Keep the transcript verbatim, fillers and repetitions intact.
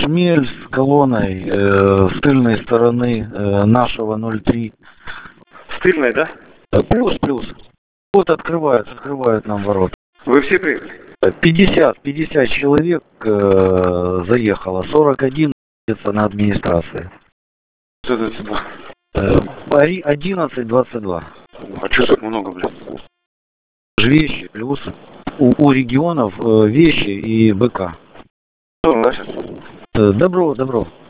Шмель с колонной э, с тыльной стороны э, нашего ноль три. С тыльной, да? Плюс, плюс. Вот открывают, открывают нам ворота. Вы все приехали? пятьдесят, пятьдесят человек э, заехало, сорок один находится на администрации. двадцать два. Э, одиннадцать двадцать два. А что так много, блин? Вещи, плюс у, у регионов э, вещи и БК. Что, да, сейчас? Э, добро, добро.